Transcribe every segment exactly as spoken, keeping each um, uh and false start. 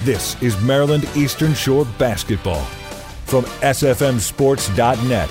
This is Maryland Eastern Shore basketball from S F M sports dot net.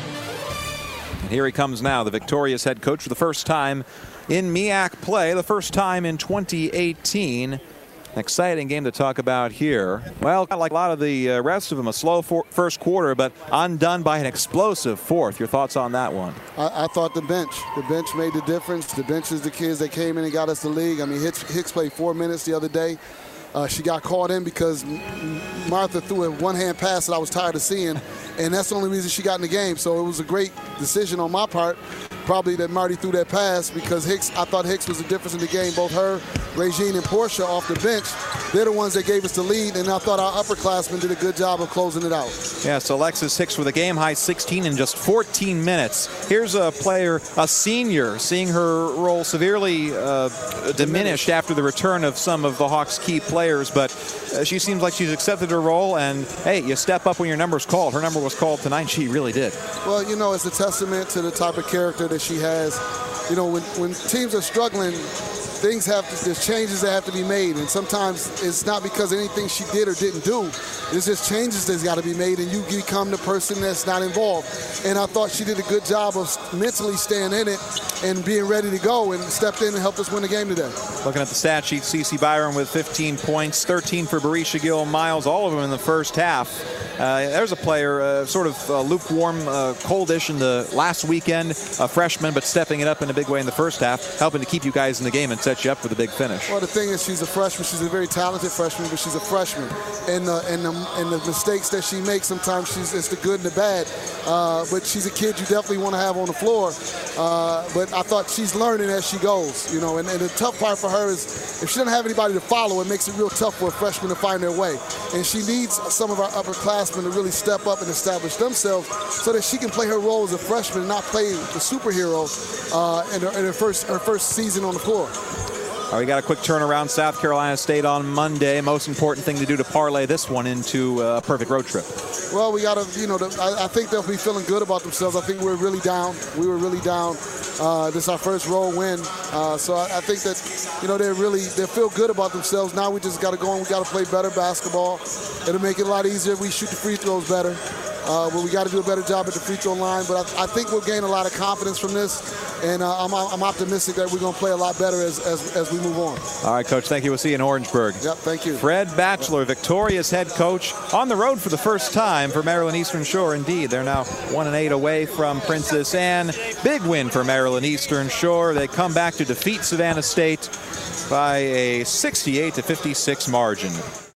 And here he comes now, the victorious head coach for the first time in M E A C play, the first time in twenty eighteen. An exciting game to talk about here. Well, like a lot of the uh, rest of them, a slow for first quarter, but undone by an explosive fourth. Your thoughts on that one? I, I thought the bench. The bench made the difference. The bench is the kids that came in and got us the league. I mean, Hicks, Hicks played four minutes the other day. Uh, she got caught in because Martha threw a one-hand pass that I was tired of seeing, and that's the only reason she got in the game. So it was a great decision on my part, probably that Marty threw that pass, because Hicks, I thought Hicks was the difference in the game. Both her, Regine, and Portia off the bench, they're the ones that gave us the lead, and I thought our upperclassmen did a good job of closing it out. Yeah, so Alexis Hicks with a game-high sixteen in just fourteen minutes. Here's a player, a senior, seeing her role severely uh, diminished after the return of some of the Hawks' key players, but uh, she seems like she's accepted her role, and hey, you step up when your number's called. Her number was called tonight. She really did. Well, you know, it's a testament to the type of character that she has. You know, when, when teams are struggling, things have to, there's changes that have to be made, and sometimes it's not because of anything she did or didn't do. It's just changes that's got to be made, and you become the person that's not involved. And I thought she did a good job of mentally staying in it and being ready to go, and stepped in and helped us win the game today. Looking at the stat sheet, Cece Byron with fifteen points, thirteen for Barisha Gill Miles, all of them in the first half. Uh, there's a player, uh, sort of uh, lukewarm, uh, coldish in the last weekend, a freshman, but stepping it up in a big way in the first half, helping to keep you guys in the game and set you up for the big finish. Well, the thing is, she's a freshman. She's a very talented freshman, but she's a freshman. And, uh, and, the, and the mistakes that she makes, sometimes she's, it's the good and the bad. Uh, but she's a kid you definitely want to have on the floor. Uh, but I thought she's learning as she goes, you know. And, and the tough part for her is if she doesn't have anybody to follow, it makes it real tough for a freshman to find their way. And she needs some of our upperclassmen to really step up and establish themselves so that she can play her role as a freshman and not play the superhero uh, in, her, in her first her first season on the floor. All right, we got a quick turnaround. South Carolina State on Monday. Most important thing to do to parlay this one into a perfect road trip. Well, we got to, you know, the, I, I think they'll be feeling good about themselves. I think we're really down. We were really down. Uh, this is our first road win. Uh, so I, I think that, you know, they're really, they feel good about themselves. Now we just got to go and we got to play better basketball. It'll make it a lot easier if we shoot the free throws better. Uh, but we got to do a better job at the free throw line. But I, I think we'll gain a lot of confidence from this. And uh, I'm, I'm optimistic that we're going to play a lot better as, as, as we move on. All right, Coach, thank you. We'll see you in Orangeburg. Yep, thank you. Fred Batchelor, victorious head coach, on the road for the first time for Maryland Eastern Shore. Indeed, they're now one and eight away from Princess Anne. Big win for Maryland Eastern Shore. They come back to defeat Savannah State by a sixty-eight to fifty-six margin.